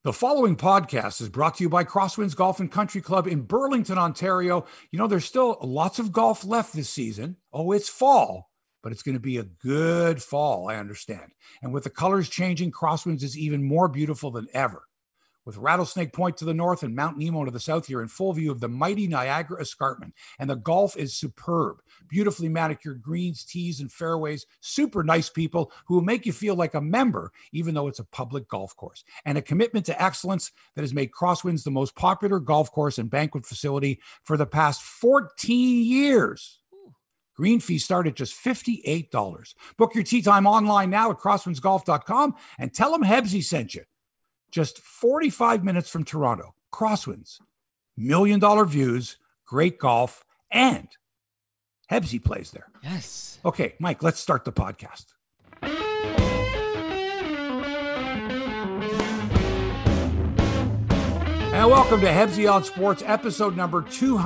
The following podcast is brought to you by Crosswinds Golf and Country Club in Burlington, Ontario. You know, there's still lots of golf left this season. Oh, it's fall, but it's going to be a good fall, I understand. And with the colors changing, Crosswinds is even more beautiful than ever. With Rattlesnake Point to the north and Mount Nemo to the south, you're in full view of the mighty Niagara Escarpment. And the golf is superb. Beautifully manicured greens, tees, and fairways. Super nice people who will make you feel like a member, even though it's a public golf course. And a commitment to excellence that has made Crosswinds the most popular golf course and banquet facility for the past 14 years. Green fees start at just $58. Book your tee time online now at crosswindsgolf.com and tell them Hebsy sent you. Just 45 minutes from Toronto. Crosswinds, $1 million views, great golf, and Hebsy plays there. Yes. Okay, Mike, let's start the podcast. And welcome to Hebsy on Sports, episode number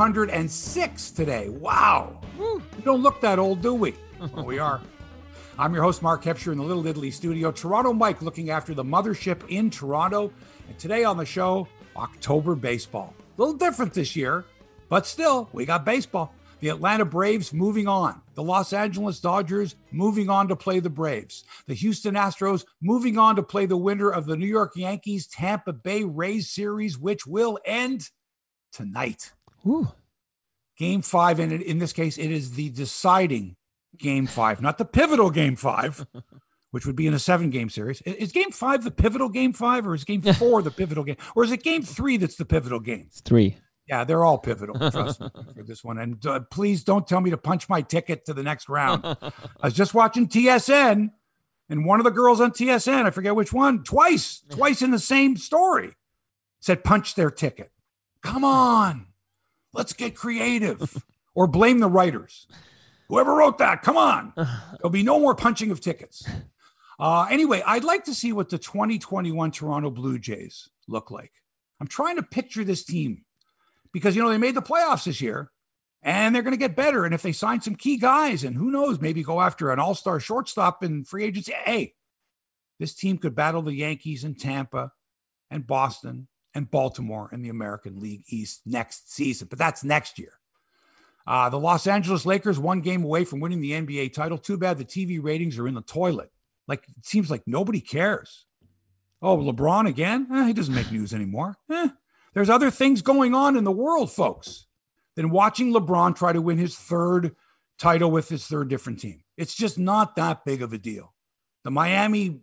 206 today. Wow. We don't look that old, do we? Well, we are. I'm your host, Mark Hepsher, in the Little Italy studio. Toronto Mike looking after the mothership in Toronto. And today on the show, October baseball. A little different this year, but still, we got baseball. The Atlanta Braves moving on. The Los Angeles Dodgers moving on to play the Braves. The Houston Astros moving on to play the winner of the New York Yankees Tampa Bay Rays series, which will end tonight. Ooh. Game 5, and in this case, it is the deciding Game 5, not the pivotal Game 5, which would be in a 7-game series. Is Game 5 the pivotal Game 5, or is Game 4 the pivotal game? Or is it Game 3 that's the pivotal game? It's 3. Yeah, they're all pivotal, trust me, for this one. And please don't tell me to punch my ticket to the next round. I was just watching TSN, and one of the girls on TSN, I forget which one, twice in the same story, said punch their ticket. Come on, let's get creative. Or blame the writers. Whoever wrote that, come on. There'll be no more punching of tickets. Anyway, I'd like to see what the 2021 Toronto Blue Jays look like. I'm trying to picture this team because, you know, they made the playoffs this year and they're going to get better. And if they sign some key guys and who knows, maybe go after an all-star shortstop in free agency, hey, this team could battle the Yankees and Tampa and Boston and Baltimore in the American League East next season. But that's next year. The Los Angeles Lakers, 1 game away from winning the NBA title. Too bad the TV ratings are in the toilet. Like, it seems like nobody cares. Oh, LeBron again? He doesn't make news anymore. There's other things going on in the world, folks, than watching LeBron try to win his 3rd title with his 3rd different team. It's just not that big of a deal. The Miami,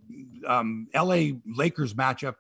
LA Lakers matchup,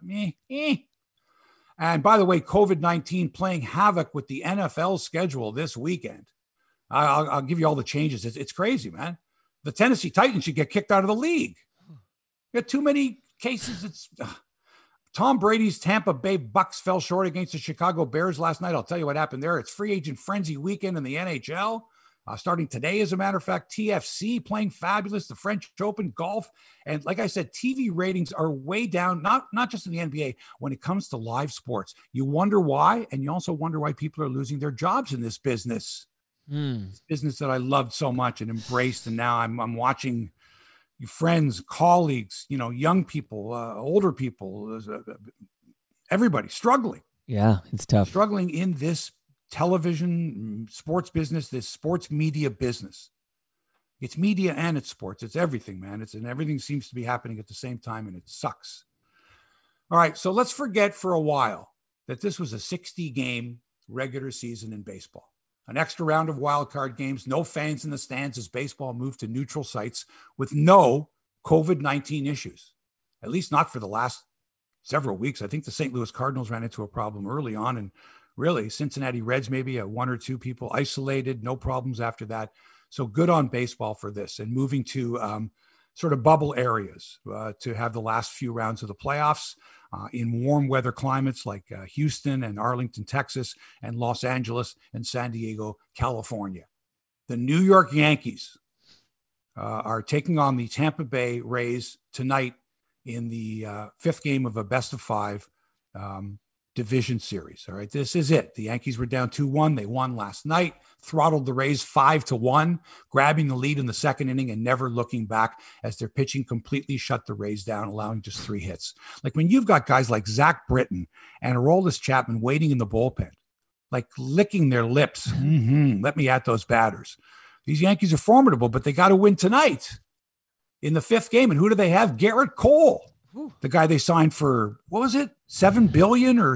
And by the way, COVID-19 playing havoc with the NFL schedule this weekend. I'll give you all the changes. It's crazy, man. The Tennessee Titans should get kicked out of the league. You got too many cases. Tom Brady's Tampa Bay Bucks fell short against the Chicago Bears last night. I'll tell you what happened there. It's free agent frenzy weekend in the NHL. Starting today, as a matter of fact, TFC playing fabulous, the French Open, golf. And like I said, TV ratings are way down, not just in the NBA, when it comes to live sports. You wonder why, and you also wonder why people are losing their jobs in this business. This business that I loved so much and embraced, and now I'm watching friends, colleagues, you know, young people, older people, everybody struggling. Yeah, it's tough. Struggling in this television, sports business, this sports media business. It's media and it's sports. It's everything, man. And everything seems to be happening at the same time, and it sucks. All right, so let's forget for a while that this was a 60-game regular season in baseball. An extra round of wild card games, no fans in the stands as baseball moved to neutral sites with no COVID-19 issues, at least not for the last several weeks. I think the St. Louis Cardinals ran into a problem early on, and really, Cincinnati Reds, maybe 1 or 2 people isolated, no problems after that. So good on baseball for this and moving to sort of bubble areas to have the last few rounds of the playoffs in warm weather climates like Houston and Arlington, Texas, and Los Angeles and San Diego, California. The New York Yankees are taking on the Tampa Bay Rays tonight in the 5th game of a best of 5. division series. All right. This is it. The Yankees were down 2-1. They won last night, throttled the Rays 5-1, grabbing the lead in the second inning and never looking back as their pitching completely shut the Rays down, allowing just 3 hits. Like when you've got guys like Zach Britton and Aroldis Chapman waiting in the bullpen, like licking their lips. Let me at those batters. These Yankees are formidable, but they got to win tonight in the 5th game. And who do they have? Garrett Cole. The guy they signed for, what was it? $7 billion or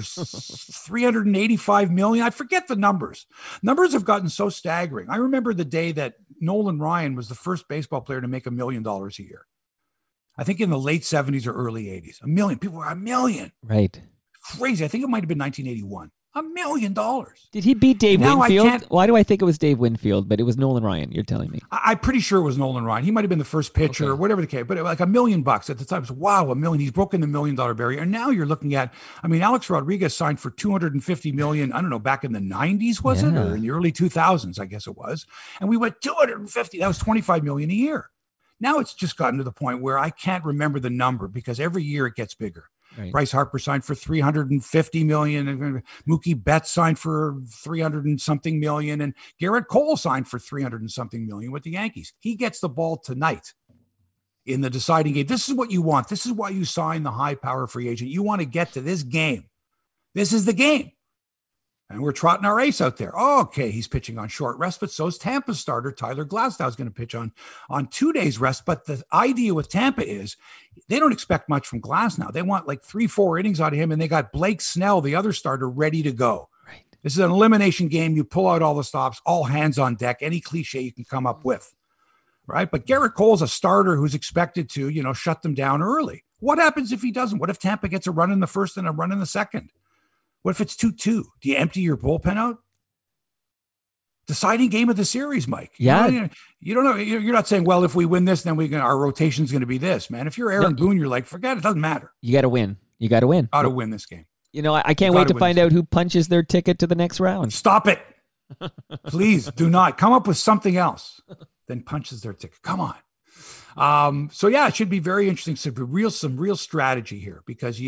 $385 million? I forget the numbers. Numbers have gotten so staggering. I remember the day that Nolan Ryan was the first baseball player to make $1 million a year. I think in the late 70s or early 80s. $1 million. People were $1 million. Right. Crazy. I think it might have been 1981. $1 million. Did he beat Dave Winfield? Why do I think it was Dave Winfield, but it was Nolan Ryan, you're telling me? I'm pretty sure it was Nolan Ryan. He might have been the first pitcher or whatever the case, but like $1 million at the time. It was, wow, $1 million. He's broken the $1 million barrier. And now you're looking at, Alex Rodriguez signed for $250 million, I don't know, back in the 90s, was it? Or in the early 2000s, I guess it was. And we went 250. That was $25 million a year. Now it's just gotten to the point where I can't remember the number because every year it gets bigger. Right. Bryce Harper signed for $350 million, and Mookie Betts signed for $300 and something million, and Garrett Cole signed for $300 and something million with the Yankees. He gets the ball tonight in the deciding game. This is what you want. This is why you sign the high power free agent. You want to get to this game. This is the game. And we're trotting our ace out there. Oh, okay, he's pitching on short rest, but so's Tampa's starter, Tyler Glasnow, is going to pitch on 2 days rest. But the idea with Tampa is they don't expect much from Glasnow. They want like 3-4 innings out of him, and they got Blake Snell, the other starter, ready to go. Right. This is an elimination game. You pull out all the stops, all hands on deck, any cliche you can come up with, right? But Garrett Cole's a starter who's expected to, shut them down early. What happens if he doesn't? What if Tampa gets a run in the first and a run in the second? What if it's 2-2? Do you empty your bullpen out? Deciding game of the series, Mike. Yeah. You don't know. You're not saying, well, if we win this, then our rotation's going to be this, man. If you're Aaron Boone, you're like, forget it. Doesn't matter. You got to win. You got to win. Got to win this game. I can't wait to find out who punches their ticket to the next round. Stop it. Please do not. Come up with something else than punches their ticket. Come on. So, yeah, it should be very interesting. Some real strategy here because,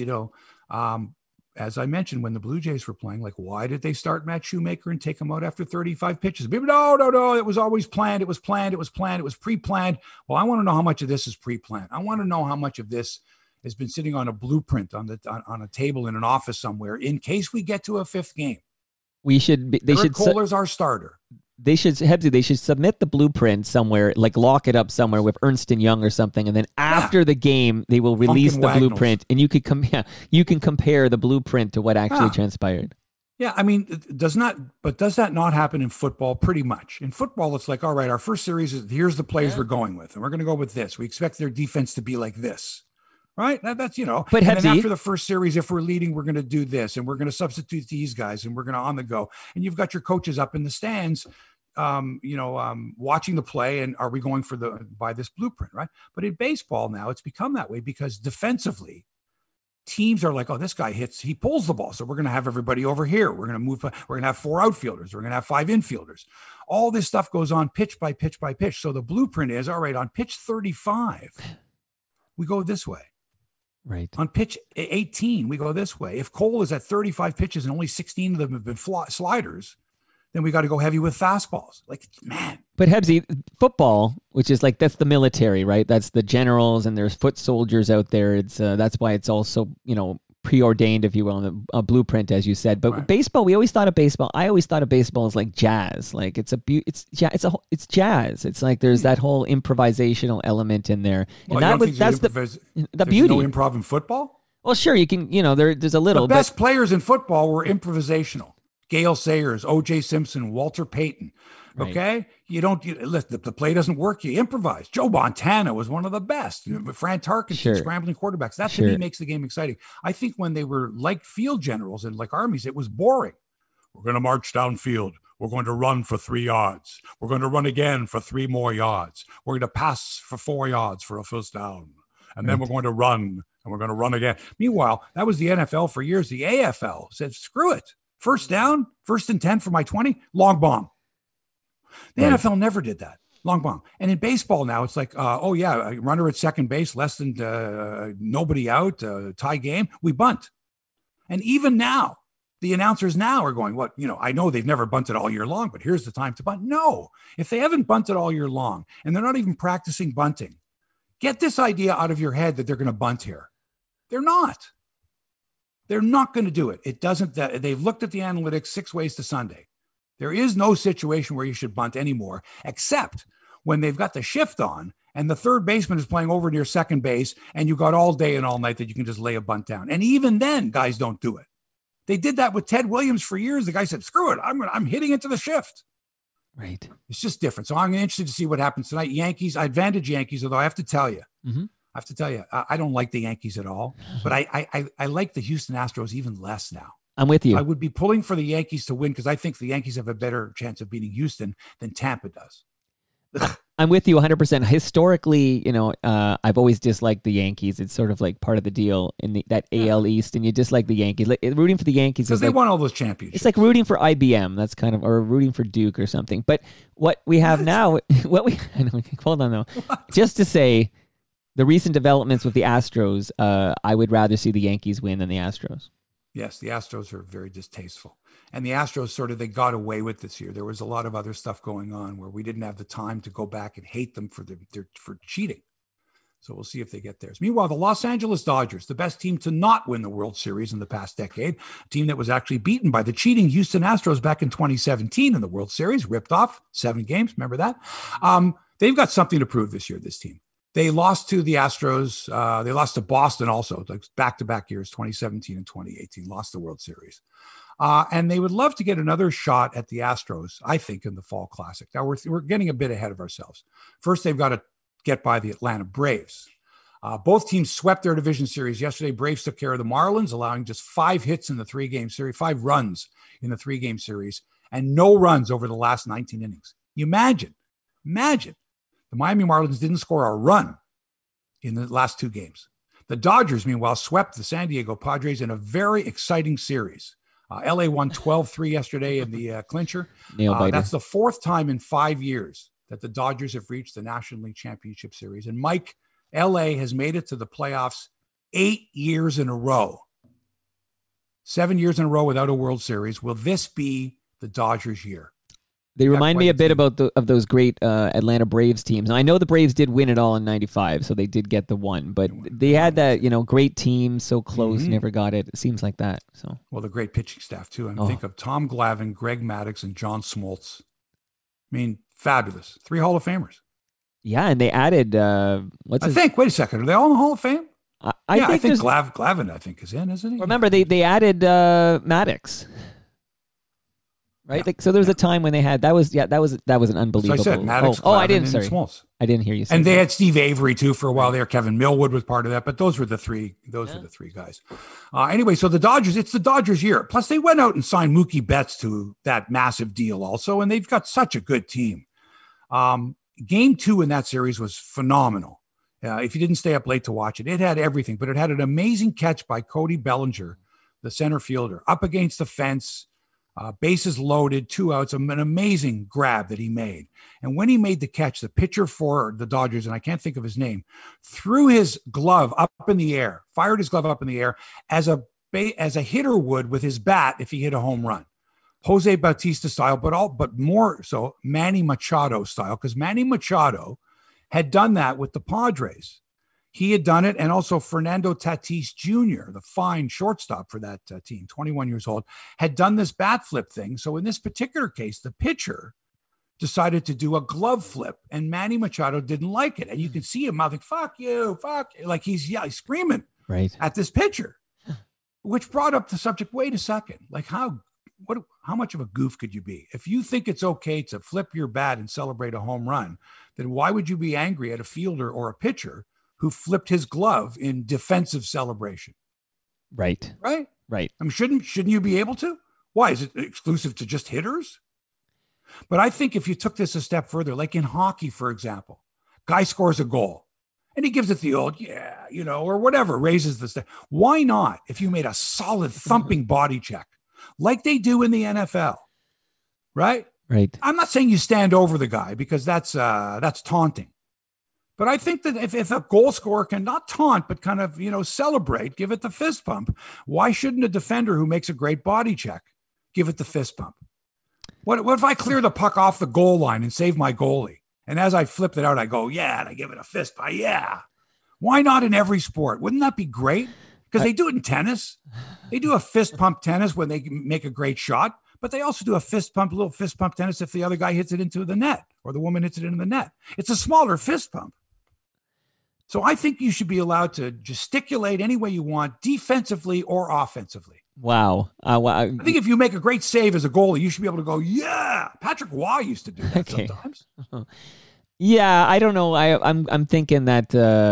as I mentioned, when the Blue Jays were playing, like, why did they start Matt Shoemaker and take him out after 35 pitches? People, no, it was always planned. It was planned. It was pre-planned. Well, I want to know how much of this is pre-planned. I want to know how much of this has been sitting on a blueprint on a table in an office somewhere in case we get to a 5th game. Kohler's our starter. They should submit the blueprint somewhere, like lock it up somewhere with Ernst & Young or something, and then after the game, they will release the blueprint, and you can compare the blueprint to what actually transpired. Yeah, does that not happen in football? Pretty much. In football, it's like, all right, our first series is here's the plays we're going with, and we're going to go with this. We expect their defense to be like this. Right? That's, But and then after the first series, if we're leading, we're going to do this, and we're going to substitute these guys, and we're going to on the go. And you've got your coaches up in the stands, watching the play, and are we going by this blueprint, right? But in baseball now, it's become that way because defensively, teams are like, oh, this guy he pulls the ball, so we're going to have everybody over here. We're going to move. We're going to have 4 outfielders. We're going to have 5 infielders. All this stuff goes on pitch by pitch by pitch. So the blueprint is, all right, on pitch 35, we go this way. Right. On pitch 18, we go this way. If Cole is at 35 pitches and only 16 of them have been sliders, then we got to go heavy with fastballs. Like, man. But Hebsy, football, which is like, that's the military, right? That's the generals and there's foot soldiers out there. It's that's why it's also, preordained, if you will, a blueprint, as you said. But baseball, I always thought of baseball as like jazz. Like it's jazz. It's like there's that whole improvisational element in there, and that's the beauty. No improv in football. Well, sure, you can. There's a little. The best players in football were improvisational. Gale Sayers, O.J. Simpson, Walter Payton. Okay, the play doesn't work. You improvise. Joe Montana was one of the best. Fran Tarkenton, scrambling quarterbacks. That to me makes the game exciting. I think when they were like field generals and like armies, it was boring. We're going to march downfield. We're going to run for 3 yards. We're going to run again for 3 more yards. We're going to pass for 4 yards for a first down. And then we're going to run, and we're going to run again. Meanwhile, that was the NFL for years. The AFL said, screw it. First down, 1st and 10 for my 20, long bomb. The NFL never did that. Long bomb. And in baseball now, it's like, runner at second base, less than nobody out, tie game, we bunt. And even now, the announcers now are going, what, I know they've never bunted all year long, but here's the time to bunt. No, if they haven't bunted all year long and they're not even practicing bunting, get this idea out of your head that they're going to bunt here. They're not. They're not going to do it. It doesn't. They've looked at the analytics 6 ways to Sunday. There is no situation where you should bunt anymore, except when they've got the shift on and the third baseman is playing over near second base and you got all day and all night that you can just lay a bunt down. And even then, guys don't do it. They did that with Ted Williams for years. The guy said, screw it. I'm hitting into the shift. Right. It's just different. So I'm interested to see what happens tonight. Yankees, I advantage Yankees, although I have to tell you, I don't like the Yankees at all, but I like the Houston Astros even less now. I'm with you. I would be pulling for the Yankees to win because I think the Yankees have a better chance of beating Houston than Tampa does. I'm with you 100%. Historically, I've always disliked the Yankees. It's sort of like part of the deal in that AL East, and you dislike the Yankees. Like, rooting for the Yankees because they won all those championships. It's like rooting for IBM. That's kind of, or rooting for Duke or something. But what we have now, hold on though, just to say, the recent developments with the Astros, I would rather see the Yankees win than the Astros. Yes, the Astros are very distasteful. And the Astros they got away with this year. There was a lot of other stuff going on where we didn't have the time to go back and hate them for cheating. So we'll see if they get theirs. Meanwhile, the Los Angeles Dodgers, the best team to not win the World Series in the past decade, a team that was actually beaten by the cheating Houston Astros back in 2017 in the World Series, ripped off 7 games. Remember that? They've got something to prove this year, this team. They lost to the Astros. They lost to Boston also, like back-to-back years, 2017 and 2018, lost the World Series. And they would love to get another shot at the Astros, I think, in the Fall Classic. Now, we're getting a bit ahead of ourselves. First, they've got to get by the Atlanta Braves. Both teams swept their division series yesterday. Braves took care of the Marlins, allowing just 5 hits in the 3-game series, 5 runs in the 3-game series, and no runs over the last 19 innings. You imagine. The Miami Marlins didn't score a run in the last 2 games. The Dodgers, meanwhile, swept the San Diego Padres in a very exciting series. LA won 12-3 yesterday in the clincher. That's the 4th time in 5 years that the Dodgers have reached the National League Championship Series. And Mike, LA has made it to the playoffs 8 years in a row. 7 years in a row without a World Series. Will this be the Dodgers' year? They remind me a bit about those great Atlanta Braves teams. And I know the Braves did win it all in 95, so they did get the one. But they had that, great team, so close, never got it. It seems like that. So well, the great pitching staff, too. Think of Tom Glavine, Greg Maddux, and John Smoltz. I mean, fabulous. 3 Hall of Famers. Yeah, and they added, wait a second. Are they all in the Hall of Fame? I think Glavine, I think, is in, isn't he? Remember, they added Maddux. Right, Yeah. So there was a time when they had that was an unbelievable. So I said Maddux, I didn't. and Sorry, Smoltz. I didn't hear you say. And that. they had Steve Avery too for a while there. Kevin Millwood was part of that, but those were the 3. Those were the 3 guys. Anyway, so the Dodgers, it's the Dodgers' year. Plus, they went out and signed Mookie Betts to that massive deal also, and they've got such a good team. Game 2 in that series was phenomenal. If you didn't stay up late to watch it, it had everything, but it had an amazing catch by Cody Bellinger, the center fielder, up against the fence. Bases loaded, 2 outs, an amazing grab that he made. And when he made the catch, the pitcher for the Dodgers, and I can't think of his name, threw his glove up in the air, fired his glove up in the air as a hitter would with his bat if he hit a home run. Jose Bautista style, but more so Manny Machado style, because Manny Machado had done that with the Padres. He had done it, and also Fernando Tatis Jr., the fine shortstop for that team, 21 years old, had done this bat flip thing. So in this particular case, the pitcher decided to do a glove flip, and Manny Machado didn't like it. And you can see him mouthing, fuck you, like he's screaming at this pitcher, which brought up the subject, wait a second, like how much of a goof could you be? If you think it's okay to flip your bat and celebrate a home run, then why would you be angry at a fielder or a pitcher who flipped his glove in defensive celebration? Right. I mean, shouldn't you be able to? Why? Is it exclusive to just hitters? But I think if you took this a step further, like in hockey, for example, guy scores a goal and he gives it the old, or whatever, raises the step. Why not, if you made a solid thumping body check like they do in the NFL, right? Right. I'm not saying you stand over the guy because that's taunting. But I think that if a goal scorer can not taunt, but kind of, celebrate, give it the fist pump, why shouldn't a defender who makes a great body check give it the fist pump? What if I clear the puck off the goal line and save my goalie? And as I flipped it out, I go, yeah, and I give it a fist pump. Yeah. Why not in every sport? Wouldn't that be great? Because they do it in tennis. They do a fist pump tennis when they make a great shot, but they also do a little fist pump tennis if the other guy hits it into the net or the woman hits it into the net. It's a smaller fist pump. So I think you should be allowed to gesticulate any way you want, defensively or offensively. Wow. I think if you make a great save as a goalie, you should be able to go, yeah. Patrick Waugh used to do that sometimes. Yeah, I don't know. I'm thinking that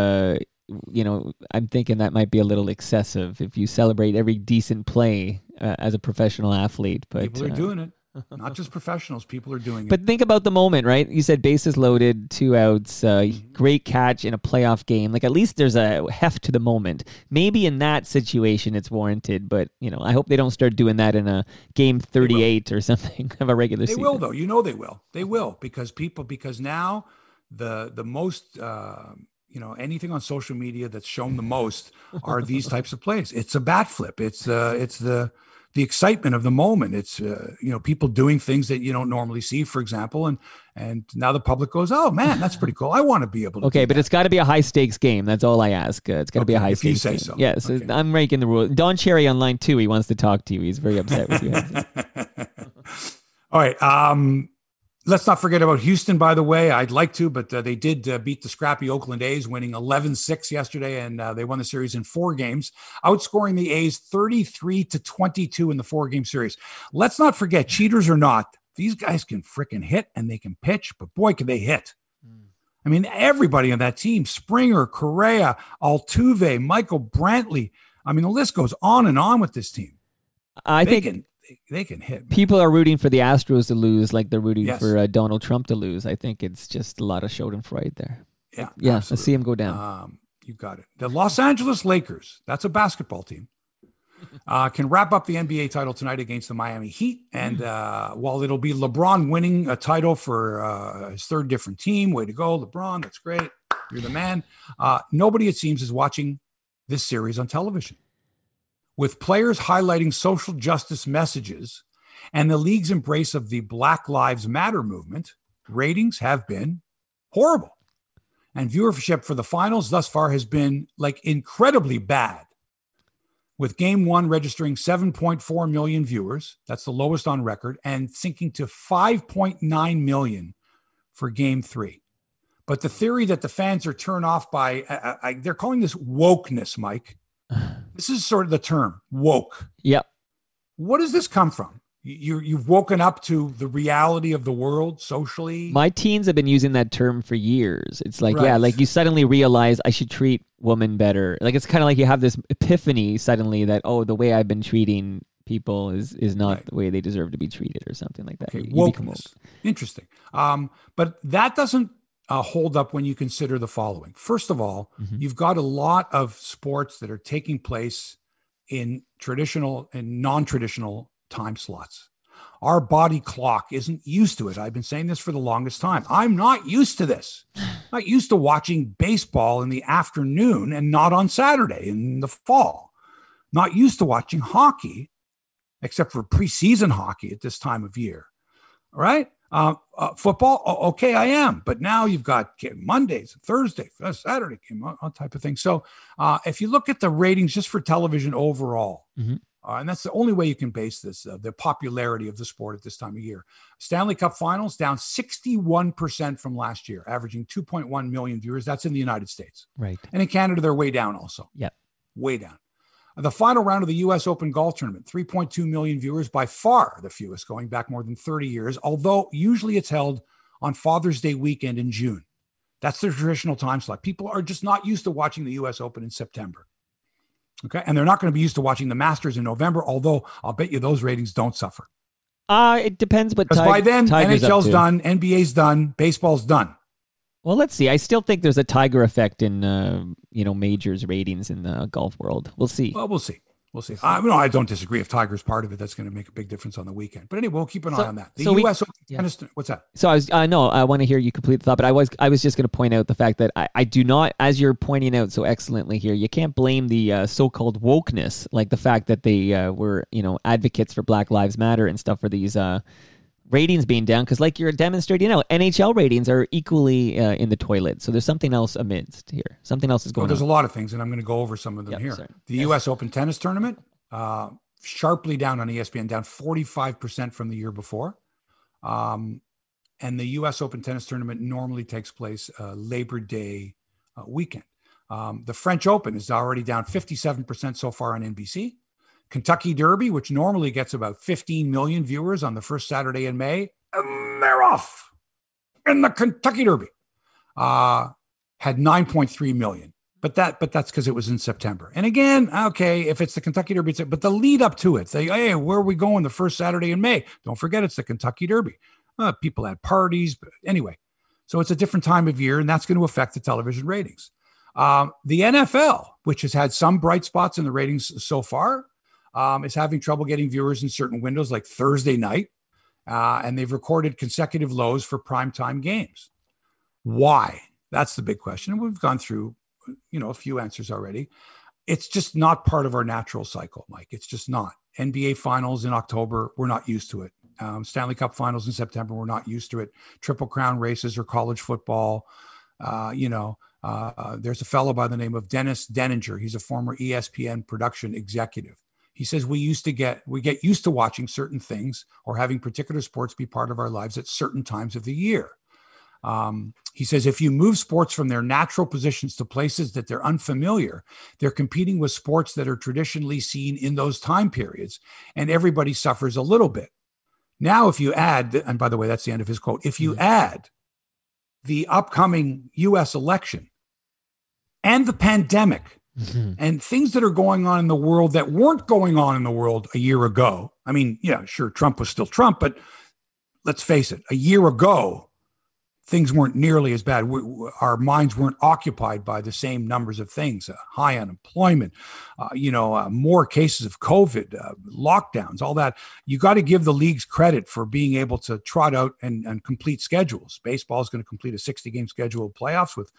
I'm thinking that might be a little excessive if you celebrate every decent play as a professional athlete. But people are doing it. Not just professionals. People are doing it. But think about the moment, right? You said bases loaded, 2 outs, great catch in a playoff game. Like, at least there's a heft to the moment. Maybe in that situation it's warranted, but, I hope they don't start doing that in a game 38 or something of a regular season. They will, though. They will. They will, because now the most, anything on social media that's shown the most are these types of plays. It's a bat flip. It's the excitement of the moment. It's, people doing things that you don't normally see, for example. And now the public goes, oh man, that's pretty cool. I want to be able to. Okay. But it's got to be a high stakes game. That's all I ask. It's got to be a high stakes game. If you say so. Yes. Okay. I'm breaking the rule. Don Cherry on line 2. He wants to talk to you. He's very upset with you. All right. Let's not forget about Houston, by the way. I'd like to, but they did beat the scrappy Oakland A's, winning 11-6 yesterday, and they won the series in 4 games, outscoring the A's 33-22 in the 4-game series. Let's not forget, cheaters or not, these guys can frickin' hit and they can pitch, but boy, can they hit. I mean, everybody on that team, Springer, Correa, Altuve, Michael Brantley. I mean, the list goes on and on with this team. I think they can hit. Man. People are rooting for the Astros to lose like they're rooting for Donald Trump to lose. I think it's just a lot of schadenfreude there. Yeah. Absolutely. Let's see him go down. You got it. The Los Angeles Lakers, that's a basketball team, can wrap up the NBA title tonight against the Miami Heat. And while it'll be LeBron winning a title for his 3rd different team, way to go, LeBron, that's great. You're the man. Nobody, it seems, is watching this series on television. With players highlighting social justice messages and the league's embrace of the Black Lives Matter movement, ratings have been horrible. And viewership for the finals thus far has been incredibly bad, with Game 1 registering 7.4 million viewers. That's the lowest on record, and sinking to 5.9 million for Game 3. But the theory that the fans are turned off by, they're calling this wokeness, Mike. This is sort of the term, woke. Yep. What does this come from? You've woken up to the reality of the world socially? My teens have been using that term for years. It's like, right. You suddenly realize I should treat women better. Like, it's kind of like you have this epiphany suddenly that, the way I've been treating people is not the way they deserve to be treated or something like that. Okay, wokeness. Interesting. But that doesn't hold up when you consider the following. First of all, you've got a lot of sports that are taking place in traditional and non-traditional time slots. Our body clock isn't used to it. I've been saying this for the longest time. I'm not used to this. I'm not used to watching baseball in the afternoon and not on Saturday in the fall. Not used to watching hockey, except for preseason hockey at this time of year. All right? Football, okay, I am. But now you've got Mondays, Thursday, Saturday, all type of thing. So if you look at the ratings just for television overall, and that's the only way you can base this, the popularity of the sport at this time of year. Stanley Cup Finals down 61% from last year, averaging 2.1 million viewers. That's in the United States. Right. And in Canada, they're way down also. Yep. Way down. The final round of the U.S. Open Golf Tournament, 3.2 million viewers, by far the fewest, going back more than 30 years, although usually it's held on Father's Day weekend in June. That's the traditional time slot. People are just not used to watching the U.S. Open in September. Okay, and they're not going to be used to watching the Masters in November, although I'll bet you those ratings don't suffer. It depends what because by then, NHL's done, NBA's done, baseball's done. Well, let's see. I still think there's a Tiger effect in, majors ratings in the golf world. We'll see. Well, we'll see. We'll see. No, I don't disagree. If Tiger's part of it, that's going to make a big difference on the weekend. But anyway, we'll keep an eye on that. The U.S. Open tennis. What's that? So I want to hear you complete the thought, but I was just going to point out the fact that I do not, as you're pointing out so excellently here, you can't blame the so-called wokeness, like the fact that they were, advocates for Black Lives Matter and stuff for these ratings being down, because like you're demonstrating, NHL ratings are equally in the toilet. So there's something else amidst here. Something else is going on. There's a lot of things, and I'm going to go over some of them here. Sorry. The U.S. Open tennis tournament, sharply down on ESPN, down 45% from the year before. And the U.S. Open tennis tournament normally takes place Labor Day weekend. The French Open is already down 57% so far on NBC. Kentucky Derby, which normally gets about 15 million viewers on the first Saturday in May, and they're off. And the Kentucky Derby had 9.3 million, but that's because it was in September. And again, okay, if it's the Kentucky Derby, but the lead up to it, hey, where are we going the first Saturday in May? Don't forget it's the Kentucky Derby. People had parties, but anyway, so it's a different time of year, and that's going to affect the television ratings. The NFL, which has had some bright spots in the ratings so far, is having trouble getting viewers in certain windows like Thursday night, and they've recorded consecutive lows for primetime games. Why? That's the big question. And we've gone through, a few answers already. It's just not part of our natural cycle, Mike. It's just not. NBA finals in October, we're not used to it. Stanley Cup finals in September, we're not used to it. Triple Crown races or college football, there's a fellow by the name of Dennis Denninger. He's a former ESPN production executive. He says we get used to watching certain things or having particular sports be part of our lives at certain times of the year. He says if you move sports from their natural positions to places that they're unfamiliar, they're competing with sports that are traditionally seen in those time periods, and everybody suffers a little bit. Now, if you add, and by the way, that's the end of his quote, if you add the upcoming U.S. election and the pandemic, and things that are going on in the world that weren't going on in the world a year ago. I mean, yeah, sure, Trump was still Trump, but let's face it, a year ago, things weren't nearly as bad. Our minds weren't occupied by the same numbers of things, high unemployment, more cases of COVID, lockdowns, all that. You got to give the leagues credit for being able to trot out and complete schedules. Baseball is going to complete a 60-game schedule of playoffs with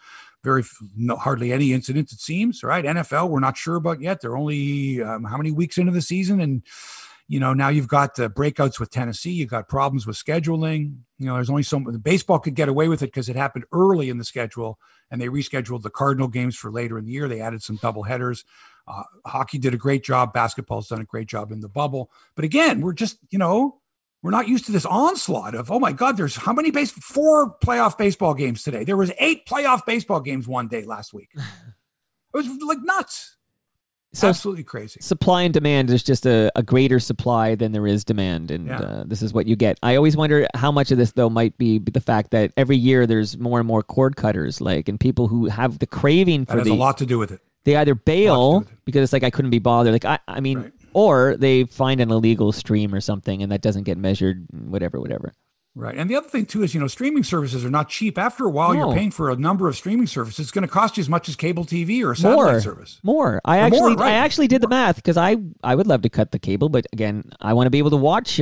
hardly any incidents, it seems, right? NFL, we're not sure about yet. They're only how many weeks into the season, and now you've got the breakouts with Tennessee. You've got problems with scheduling. There's only baseball could get away with it because it happened early in the schedule, and they rescheduled the Cardinal games for later in the year. They added some double headers. Hockey did a great job. Basketball's done a great job in the bubble. But again, we're just, we're not used to this onslaught of, oh my God, there's how many 4 playoff baseball games today. There was 8 playoff baseball games one day last week. It was like nuts. So absolutely crazy. Supply and demand, there's just a greater supply than there is demand. And this is what you get. I always wonder how much of this, though, might be the fact that every year there's more and more cord cutters, and people who have the craving for that has a lot to do with it. They either bail because it's like, I couldn't be bothered. I mean, right. Or they find an illegal stream or something, and that doesn't get measured, whatever. Right. And the other thing, too, is, streaming services are not cheap. After a while, you're paying for a number of streaming services. It's going to cost you as much as cable TV or a satellite service. More. I actually did the math because I would love to cut the cable. But again, I want to be able to watch,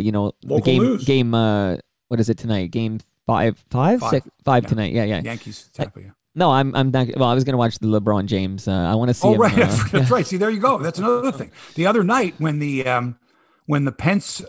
the game, what is it tonight? Game 5 tonight. Yeah. Yankees, Tampa, yeah. No, I'm not. Well, I was going to watch the LeBron James. I want to see him. Right. That's right. See, there you go. That's another thing. The other night when the Pence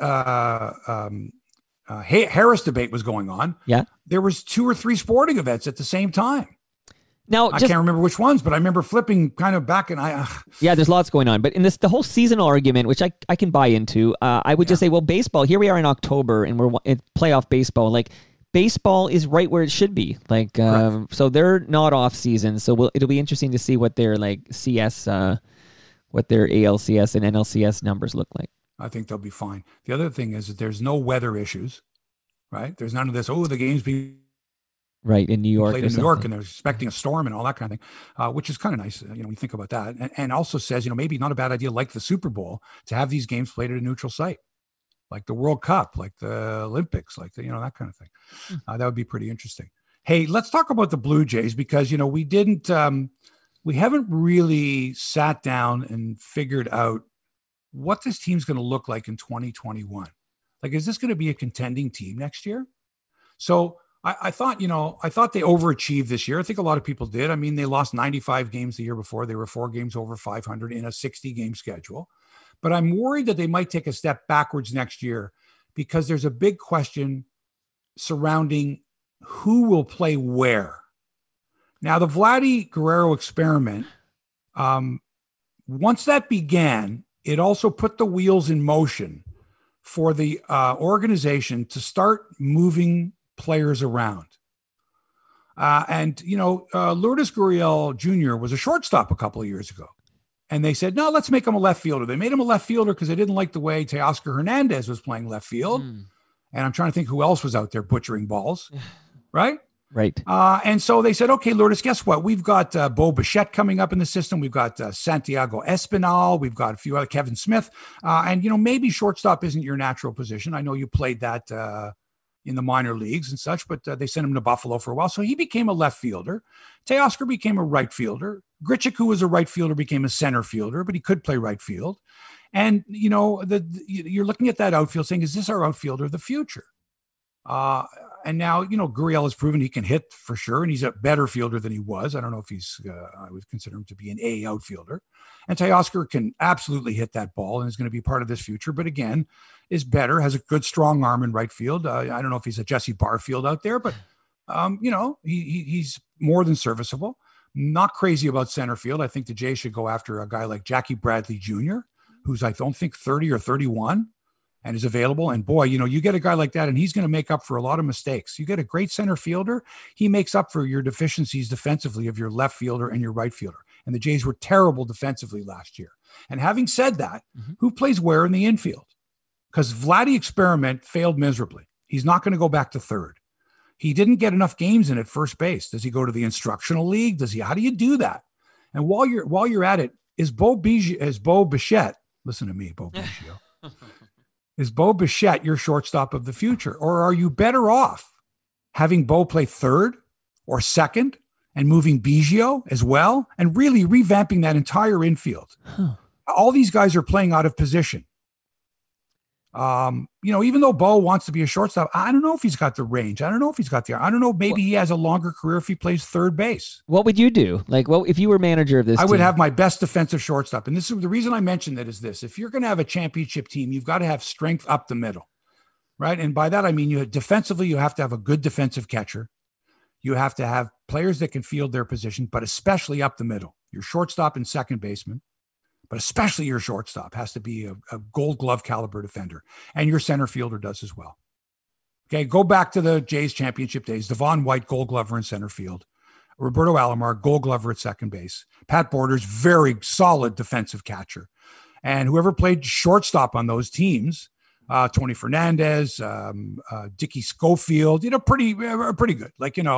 Harris debate was going on, there was 2 or 3 sporting events at the same time. Now, I can't remember which ones, but I remember flipping kind of back, and there's lots going on. But in the whole seasonal argument, which I can buy into, I would just say, well, baseball. Here we are in October, and we're in playoff baseball. Baseball is right where it should be. So they're not off season. So it'll be interesting to see what their CS, what their ALCS and NLCS numbers look like. I think they'll be fine. The other thing is that there's no weather issues, right? There's none of this, the game's being in New York. Played in New York, and they're expecting a storm and all that kind of thing, which is kind of nice. You think about that. And also says, maybe not a bad idea, like the Super Bowl, to have these games played at a neutral site, like the World Cup, like the Olympics, like that kind of thing. That would be pretty interesting. Hey, let's talk about the Blue Jays because, we haven't really sat down and figured out what this team's going to look like in 2021. Like, is this going to be a contending team next year? So I thought they overachieved this year. I think a lot of people did. I mean, they lost 95 games the year before. They were 4 games over 500 in a 60-game schedule. But I'm worried that they might take a step backwards next year because there's a big question surrounding who will play where. Now, the Vladdy Guerrero experiment, once that began, it also put the wheels in motion for the organization to start moving players around. Lourdes Gurriel Jr. was a shortstop a couple of years ago. And they said, no, let's make him a left fielder. They made him a left fielder because they didn't like the way Teoscar Hernandez was playing left field. And I'm trying to think who else was out there butchering balls, right? Right. And so they said, okay, Lourdes, guess what? We've got Bo Bichette coming up in the system. We've got Santiago Espinal. We've got a few other, Kevin Smith. Maybe shortstop isn't your natural position. I know you played that in the minor leagues and such, but they sent him to Buffalo for a while. So he became a left fielder. Teoscar became a right fielder. Grichuk, who was a right fielder, became a center fielder, but he could play right field. And, you're looking at that outfield saying, is this our outfielder of the future? And now, Gurriel has proven he can hit for sure, and he's a better fielder than he was. I don't know if I would consider him to be an A outfielder. And Teoscar can absolutely hit that ball and is going to be part of this future, but again, is better, has a good, strong arm in right field. I don't know if he's a Jesse Barfield out there, but, he's more than serviceable. Not crazy about center field. I think the Jays should go after a guy like Jackie Bradley Jr., who's, I don't think, 30 or 31. And is available. And boy, you get a guy like that and he's going to make up for a lot of mistakes. You get a great center fielder. He makes up for your deficiencies defensively of your left fielder and your right fielder. And the Jays were terrible defensively last year. And having said that, who plays where in the infield? Because Vladdy experiment failed miserably. He's not going to go back to third. He didn't get enough games in at first base. Does he go to the instructional league? How do you do that? And while you're at it, is Bo Bichette, listen to me, Bo Biggio. Is Bo Bichette your shortstop of the future? Or are you better off having Bo play third or second and moving Biggio as well and really revamping that entire infield? All these guys are playing out of position. Even though Bo wants to be a shortstop, I don't know if he's got the range. I don't know if he's got I don't know. Maybe he has a longer career if he plays third base. What would you do? If you were manager of this I team? would have my best defensive shortstop. And this is the reason I mentioned that is this. If you're going to have a championship team, you've got to have strength up the middle, right? And by that, I mean, defensively, you have to have a good defensive catcher. You have to have players that can field their position, but especially up the middle. Your shortstop and second baseman. But especially your shortstop has to be a Gold Glove caliber defender. And your center fielder does as well. Okay, go back to the Jays championship days. Devon White, Gold Glover in center field. Roberto Alomar, Gold Glover at second base. Pat Borders, very solid defensive catcher. And whoever played shortstop on those teams, Tony Fernandez, Dickie Schofield, pretty good.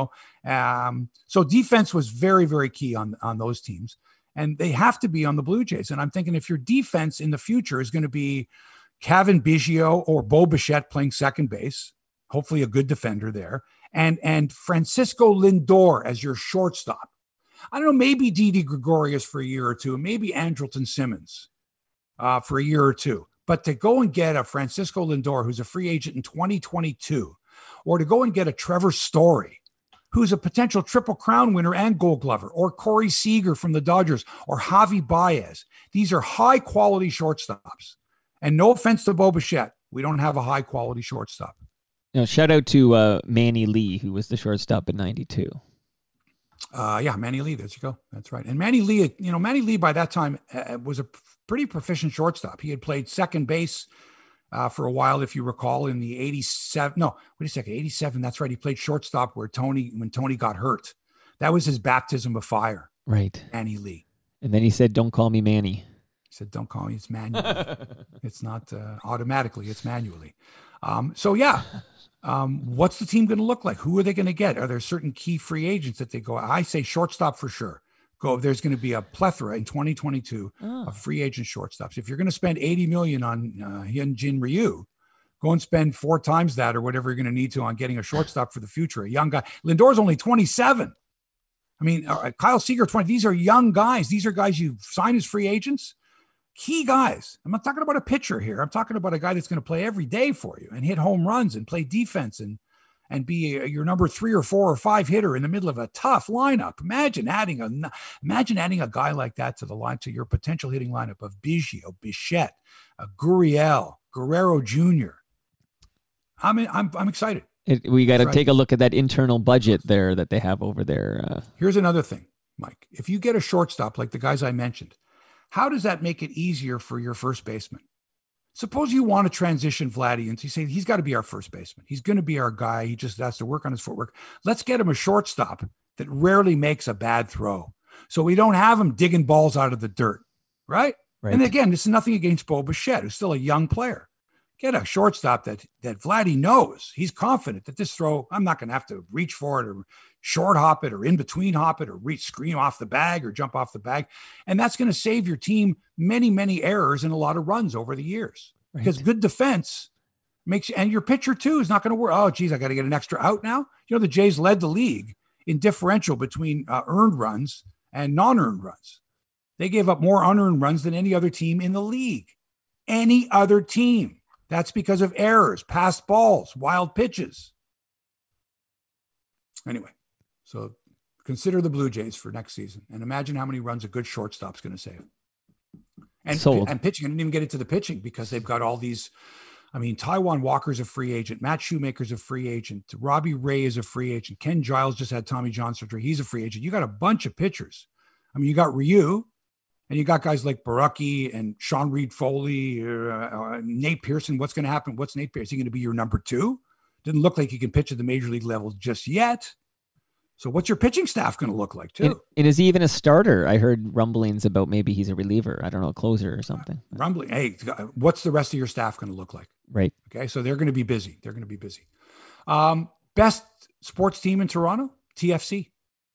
So defense was very, very key on those teams. And they have to be on the Blue Jays. And I'm thinking if your defense in the future is going to be Kevin Biggio or Bo Bichette playing second base, hopefully a good defender there, and Francisco Lindor as your shortstop. I don't know, maybe Didi Gregorius for a year or two, maybe Andrelton Simmons for a year or two. But to go and get a Francisco Lindor, who's a free agent in 2022, or to go and get a Trevor Story, who's a potential Triple Crown winner and Gold Glover, or Corey Seager from the Dodgers, or Javi Baez. These are high-quality shortstops. And no offense to Bo Bichette, we don't have a high-quality shortstop. Shout out to Manny Lee, who was the shortstop in 92. Manny Lee, there you go. That's right. And Manny Lee by that time was a pretty proficient shortstop. He had played second base for a while, if you recall, in the 87. No, wait a second. 87. That's right. He played shortstop when Tony got hurt. That was his baptism of fire. Right. Manny Lee. And then he said, "Don't call me Manny." He said, "Don't call me. It's manually. It's not automatically. It's manually." What's the team going to look like? Who are they going to get? Are there certain key free agents that they go? I say shortstop for sure. There's going to be a plethora in 2022 of free agent shortstops. If you're going to spend $80 million on Hyunjin Ryu, go and spend 4 times that or whatever you're going to need to on getting a shortstop for the future. A young guy. Lindor's only 27. I mean, Kyle Seager, 20. These are young guys. These are guys you sign as free agents. key guys. I'm not talking about a pitcher here. I'm talking about a guy that's going to play every day for you and hit home runs and play defense and be your number 3 or 4 or 5 hitter in the middle of a tough lineup. Imagine adding a guy like that to the line, to your potential hitting lineup of Biggio, Bichette, Gurriel, Guerrero Jr. I'm excited. We got to take a look at that internal budget there that they have over there. Here's another thing, Mike. If you get a shortstop like the guys I mentioned, how does that make it easier for your first baseman? Suppose you want to transition Vladdy and you say, he's got to be our first baseman. He's going to be our guy. He just has to work on his footwork. Let's get him a shortstop that rarely makes a bad throw, so we don't have him digging balls out of the dirt, right? And again, this is nothing against Bo Bichette, who's still a young player. Get a shortstop that Vladdy knows. He's confident that this throw, I'm not going to have to reach for it or short hop it or in between hop it or scream off the bag or jump off the bag. And that's going to save your team many, many errors and a lot of runs over the years. Right. Because good defense makes, and your pitcher too is not going to work. Oh, geez, I got to get an extra out now. You know, the Jays led the league in differential between earned runs and non-earned runs. They gave up more unearned runs than any other team in the league. Any other team. That's because of errors, passed balls, wild pitches. Anyway, so consider the Blue Jays for next season and imagine how many runs a good shortstop's going to save. And pitching, I didn't even get into the pitching because they've got all these. I mean, Taijuan Walker's a free agent. Matt Shoemaker's a free agent. Robbie Ray is a free agent. Ken Giles just had Tommy John surgery. He's a free agent. You got a bunch of pitchers. I mean, you got Ryu. And you got guys like Baraki and Sean Reed Foley, Nate Pearson. What's going to happen? What's Nate Pearson? Is he going to be your number 2? Didn't look like he can pitch at the major league level just yet. So what's your pitching staff going to look like too? And is he even a starter? I heard rumblings about maybe he's a reliever. I don't know, a closer or something. Rumbling. Hey, what's the rest of your staff going to look like? Right. Okay. So they're going to be busy. Best sports team in Toronto? TFC.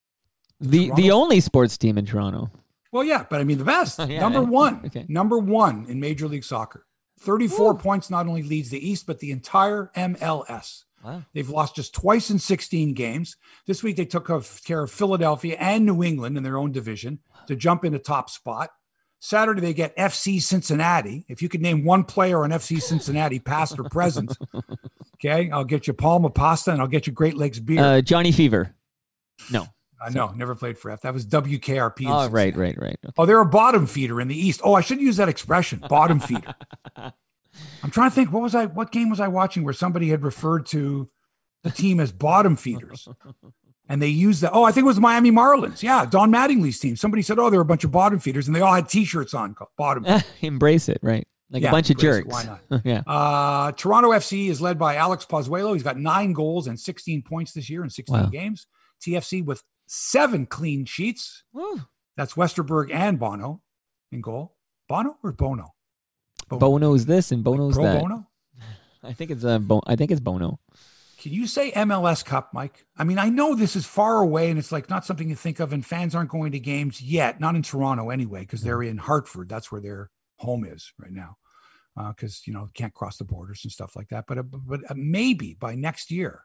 The only sports team in Toronto. Well, yeah, but I mean the best. Number one in Major League Soccer. 34 points not only leads the East, but the entire MLS. Wow. They've lost just twice in 16 games. This week they took care of Philadelphia and New England in their own division to jump into top spot. Saturday they get FC Cincinnati. If you could name one player on FC Cincinnati, past or present, okay, I'll get you Palma Pasta and I'll get you Great Lakes beer. Johnny Fever. No. No, never played for F. That was WKRP. Oh, right. Okay. Oh, they're a bottom feeder in the East. Oh, I should use that expression, bottom feeder. I'm trying to think, what game was I watching where somebody had referred to the team as bottom feeders? And they used that. Oh, I think it was the Miami Marlins. Yeah, Don Mattingly's team. Somebody said, they're a bunch of bottom feeders, and they all had T-shirts on called bottom feeders. Embrace it, right? Like a bunch of jerks. Why not? Yeah. Toronto FC is led by Alex Pozuelo. He's got 9 goals and 16 points this year in 16 games. TFC with 7 clean sheets. Woo. That's Westerberg and Bono in goal. Bono or Bono? Bono's this and Bono's Pro that. Bono? I think it's Bono. Can you say MLS Cup, Mike? I mean, I know this is far away and it's like not something you think of, and fans aren't going to games yet, not in Toronto anyway, because they're in Hartford. That's where their home is right now, because can't cross the borders and stuff like that. But maybe by next year.